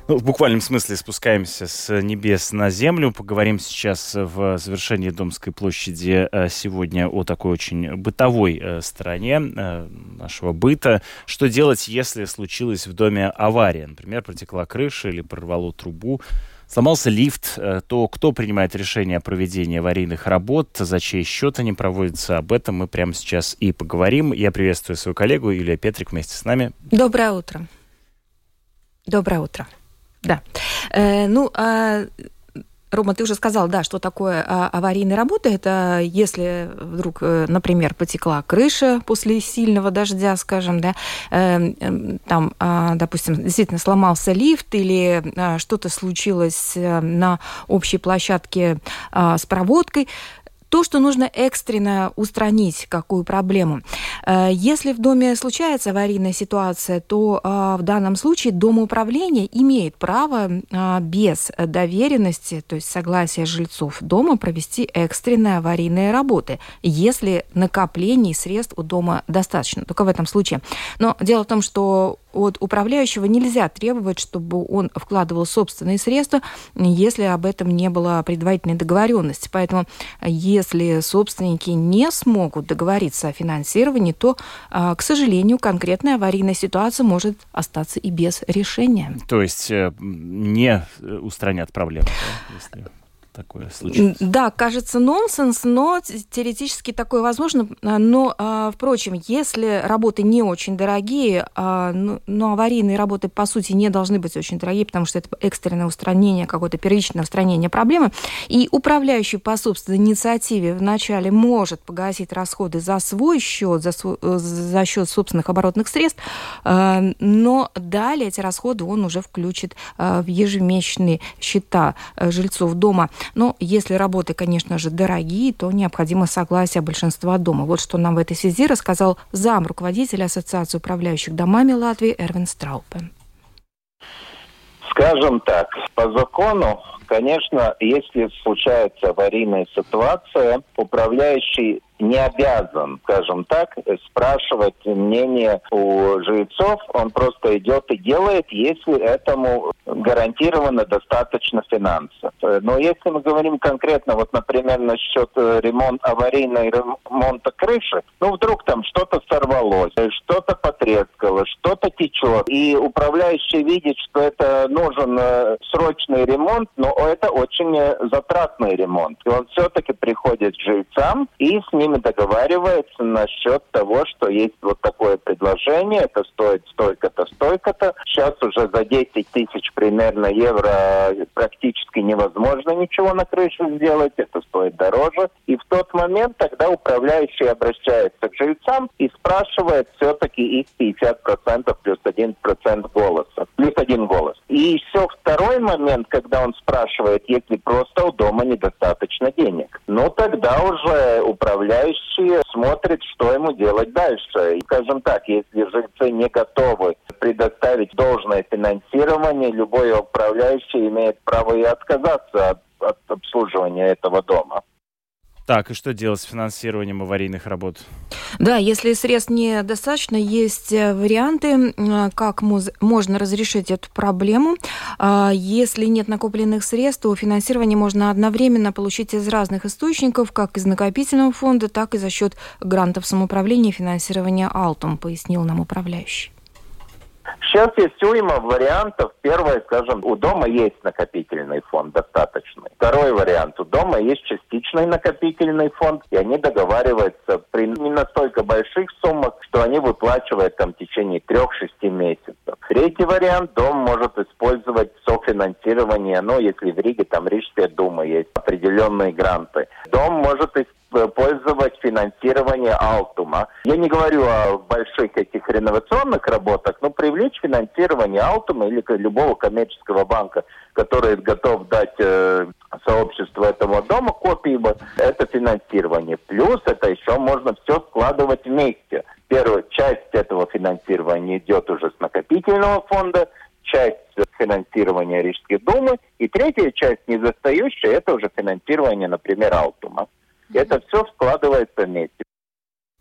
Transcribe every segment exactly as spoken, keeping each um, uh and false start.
Ну, в буквальном смысле спускаемся с небес на землю. Поговорим сейчас в завершении Домской площади сегодня о такой очень бытовой стороне нашего быта. Что делать, если случилась в доме авария? Например, протекла крыша или прорвало трубу, сломался лифт, то кто принимает решение о проведении аварийных работ, за чей счет они проводятся? Об этом мы прямо сейчас и поговорим. Я приветствую свою коллегу Юлия Петрик вместе с нами. Доброе утро. Доброе утро. Да. Э, ну, а, Рома, ты уже сказал, да, что такое а, аварийные работы. Это если вдруг, например, потекла крыша после сильного дождя, скажем, да, э, э, там, а, допустим, действительно сломался лифт или а, что-то случилось на общей площадке а, с проводкой. То, что нужно экстренно устранить, какую проблему. Если в доме случается аварийная ситуация, то в данном случае домоуправление имеет право без доверенности, то есть согласия жильцов дома, провести экстренные аварийные работы, если накоплений средств у дома достаточно. Только в этом случае. Но дело в том, что от управляющего нельзя требовать, чтобы он вкладывал собственные средства, если об этом не было предварительной договоренности. Поэтому, если собственники не смогут договориться о финансировании, то, к сожалению, конкретная аварийная ситуация может остаться и без решения. То есть не устранят проблему, да, если такое случилось? Да, кажется нонсенс, но теоретически такое возможно. Но, а, впрочем, если работы не очень дорогие, а, ну, но аварийные работы, по сути, не должны быть очень дорогие, потому что это экстренное устранение, какое-то первичное устранение проблемы, и управляющий по собственной инициативе вначале может погасить расходы за свой счет, за, свой, за счет собственных оборотных средств, а, но далее эти расходы он уже включит а, в ежемесячные счета жильцов дома. Но если работы, конечно же, дорогие, то необходимо согласие большинства дома. Вот что нам в этой связи рассказал зам руководителя Ассоциации управляющих домами Латвии Эрвин Страупе. Скажем так, по закону, конечно, если случается аварийная ситуация, управляющий не обязан, скажем так, спрашивать мнение у жильцов. Он просто идет и делает, если этому гарантировано достаточно финансов. Но если мы говорим конкретно, вот, например, насчет ремонта, аварийного ремонта крыши, ну, вдруг там что-то сорвалось, что-то потрескало, что-то течет, и управляющий видит, что это нужен срочный ремонт, но это очень затратный ремонт. И он все-таки приходит к жильцам и с ними договаривается насчет того, что есть вот такое предложение, это стоит столько-то, столько-то. Сейчас уже за десять тысяч примерно евро практически невозможно ничего на крышу сделать, это стоит дороже. И в тот момент тогда управляющий обращается к жильцам и спрашивает все-таки их пятьдесят процентов плюс один процент голоса, плюс один голос. И еще второй момент, когда он спрашивает, если просто у дома недостаточно денег. Ну тогда уже управляющий смотрит, что ему делать дальше. И, скажем так, если жильцы не готовы предоставить должное финансирование, любой управляющий имеет право и отказаться от, от обслуживания этого дома. Так, и что делать с финансированием аварийных работ? Да, если средств недостаточно, есть варианты, как можно разрешить эту проблему. Если нет накопленных средств, то финансирование можно одновременно получить из разных источников, как из накопительного фонда, так и за счет грантов самоуправления и финансирования Алтум, пояснил нам управляющий. Сейчас есть уйма вариантов. Первое, скажем, у дома есть накопительный фонд достаточный. Второй вариант. У дома есть частичный накопительный фонд, и они договариваются при не настолько больших суммах, что они выплачивают там в течение трех-шести месяцев. Третий вариант. Дом может использовать софинансирование, ну, если в Риге, там, Рижская дума есть определенные гранты. Дом может использовать пользовать финансирование Алтума. Я не говорю о больших этих реновационных работах, но привлечь финансирование Алтума или любого коммерческого банка, который готов дать э, сообществу этого дома копии, это финансирование. Плюс это еще можно все складывать вместе. Первая часть этого финансирования идет уже с накопительного фонда, часть финансирования Рижской думы, и третья часть, недостающая, это уже финансирование, например, Алтума. Это все складывается вместе.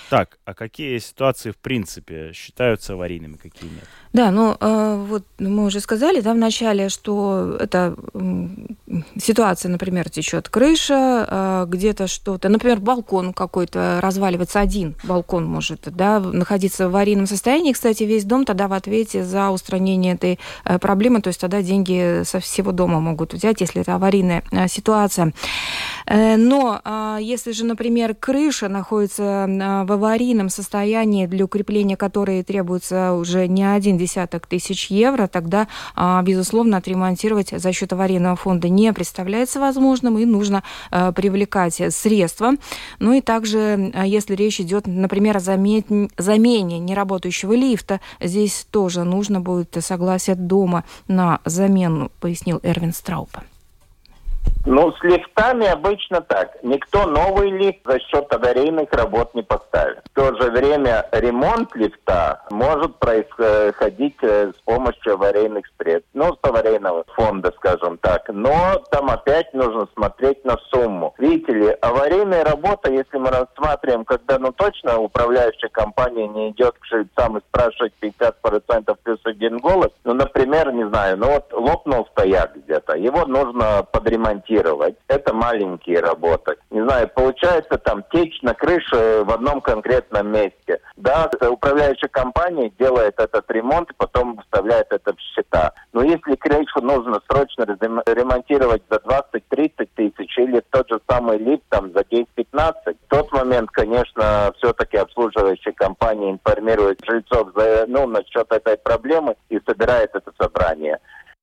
Так, а какие ситуации в принципе считаются аварийными, какие нет? Да, ну э, вот мы уже сказали, да, в начале, что это э, ситуация, например, течет крыша, э, где-то что-то, например, балкон какой-то разваливается, один балкон может, да, находиться в аварийном состоянии. Кстати, весь дом тогда в ответе за устранение этой э, проблемы, то есть тогда деньги со всего дома могут взять, если это аварийная э, ситуация. Э, но э, если же, например, крыша находится э, в аварийном состоянии, для укрепления которой требуется уже не один десяток тысяч евро, тогда, безусловно, отремонтировать за счет аварийного фонда не представляется возможным, и нужно привлекать средства. Ну и также, если речь идет, например, о замене, замене неработающего лифта, здесь тоже нужно будет согласие дома на замену, пояснил Эрвин Страупа. Ну, с лифтами обычно так. Никто новый лифт за счет аварийных работ не поставит. В то же время ремонт лифта может происходить с помощью аварийных средств. Ну, с аварийного фонда, скажем так. Но там опять нужно смотреть на сумму. Видите ли, аварийная работа, если мы рассматриваем, когда, ну, точно управляющая компания не идет к жильцам и спрашивает пятьдесят процентов плюс один голос, ну, например, не знаю, ну, вот лопнул стояк где-то, его нужно подремонтировать. Это маленькие работы. Не знаю, получается там течь на крыше в одном конкретном месте. Да, управляющая компания делает этот ремонт и потом выставляет это в счета. Но если крышу нужно срочно ремонтировать за двадцать-тридцать тысяч или тот же самый лифт там за десять-пятнадцать, в тот момент, конечно, все-таки обслуживающая компания информирует жильцов за, ну, насчет этой проблемы и собирает это собрание.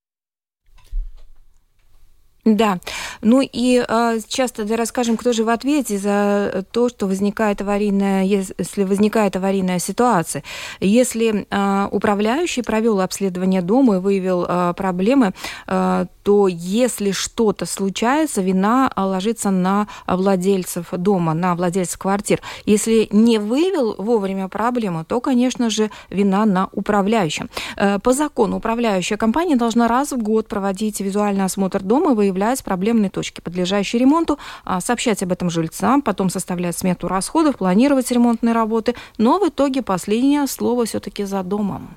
Да, ну и э, сейчас тогда расскажем, кто же в ответе за то, что возникает аварийная, если возникает аварийная ситуация. Если э, управляющий провел обследование дома и выявил э, проблемы, э, то если что-то случается, вина ложится на владельцев дома, на владельцев квартир. Если не выявил вовремя проблему, то, конечно же, вина на управляющем. Э, по закону управляющая компания должна раз в год проводить визуальный осмотр дома, выявлять проблемные точки, подлежащие ремонту, сообщать об этом жильцам, потом составлять смету расходов, планировать ремонтные работы. Но в итоге последнее слово все-таки за домом.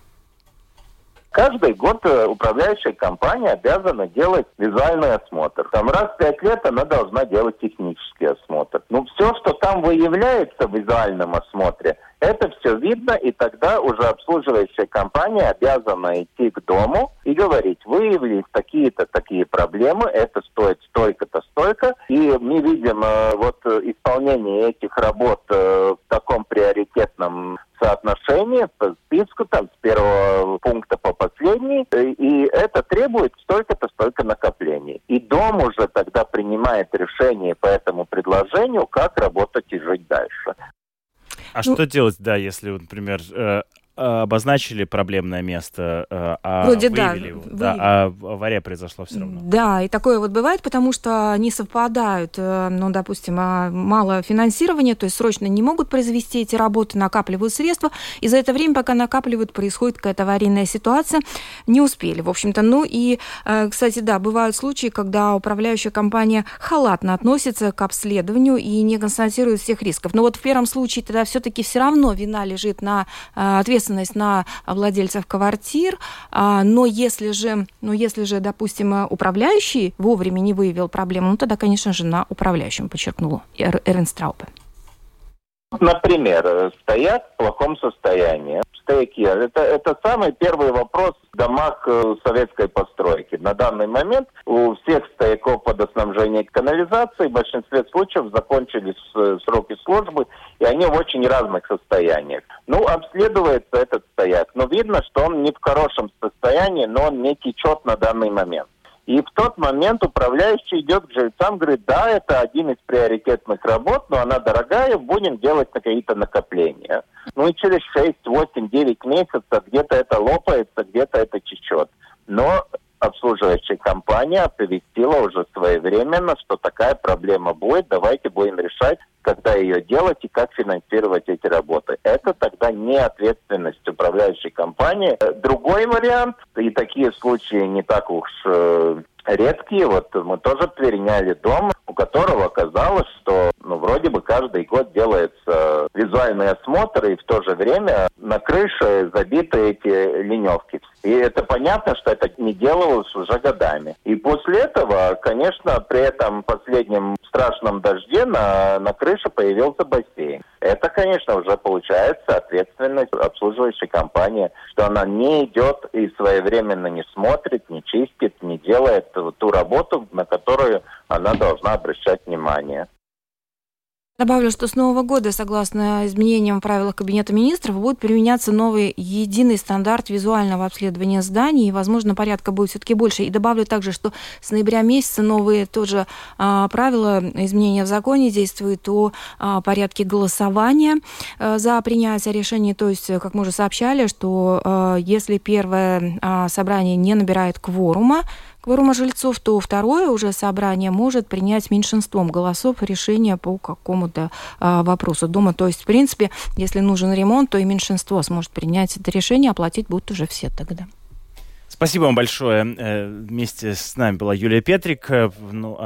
Каждый год управляющая компания обязана делать визуальный осмотр. Там раз в пять лет она должна делать технический осмотр. Ну, все, что там выявляется в визуальном осмотре, это все видно, и тогда уже обслуживающая компания обязана идти к дому и говорить: выявились такие-то такие проблемы, это стоит столько-то, столько. И мы видим вот исполнение этих работ в таком приоритетном соотношении, по списку, там, с первого пункта по последний, и это требует столько-то, столько накоплений. И дом уже тогда принимает решение по этому предложению, как работать и жить дальше. А ну, что делать, да, если, например, э, обозначили проблемное место, э, а вроде выявили да, его, выявили. Да, а авария произошла все равно? Да, и такое вот бывает, потому что не совпадают, ну, допустим, мало финансирования, то есть срочно не могут произвести эти работы, накапливают средства, и за это время, пока накапливают, происходит какая-то аварийная ситуация, не успели, в общем-то. Ну и, кстати, да, бывают случаи, когда управляющая компания халатно относится к обследованию и не констатирует всех рисков. Но вот в первом случае тогда все-таки все равно вина лежит на ответственности на владельцев квартир, но если же, ну, если же, допустим, управляющий вовремя не выявил проблему, ну, тогда, конечно же, на управляющем, подчеркнул Эрвин Страупе. Например, стоят в плохом состоянии. Стояки. Это, это самый первый вопрос в домах советской постройки. На данный момент у всех стояков водоснабжения и канализации в большинстве случаев закончились сроки службы, и они в очень разных состояниях. Ну, обследуется этот стояк. Но видно, что он не в хорошем состоянии, но он не течет на данный момент. И в тот момент управляющий идет к жильцам, говорит: да, это один из приоритетных работ, но она дорогая, будем делать какие-то накопления. Ну и через шесть, восемь, девять месяцев где-то это лопается, где-то это течет. Но обслуживающая компания оповестила уже своевременно, что такая проблема будет, давайте будем решать, когда ее делать и как финансировать эти работы. Это тогда не ответственность управляющей компании. Другой вариант, и такие случаи не так уж э, редкие, вот мы тоже переняли дом, у которого оказалось, что ну, вроде бы каждый год делается визуальный осмотр, и в то же время на крыше забиты эти ливневки. И это понятно, что это не делалось уже годами. И после этого, конечно, при этом последнем страшном дожде на, на крыше появился бассейн. Это, конечно, уже получается ответственность обслуживающей компании, что она не идет и своевременно не смотрит, не чистит, не делает ту работу, на которую она должна обращать внимание. Добавлю, что с нового года, согласно изменениям в правилах Кабинета министров, будет применяться новый единый стандарт визуального обследования зданий, и, возможно, порядка будет все-таки больше. И добавлю также, что с ноября месяца новые тоже а, правила, изменения в законе действуют о а, порядке голосования а, за принятие решений. То есть, как мы уже сообщали, что а, если первое а, собрание не набирает кворума, кворума жильцов, то второе уже собрание может принять меньшинством голосов решение по какому-то а, вопросу дома. То есть, в принципе, если нужен ремонт, то и меньшинство сможет принять это решение, оплатить будут уже все тогда. Спасибо вам большое. Вместе с нами была Юлия Петрик. Ну,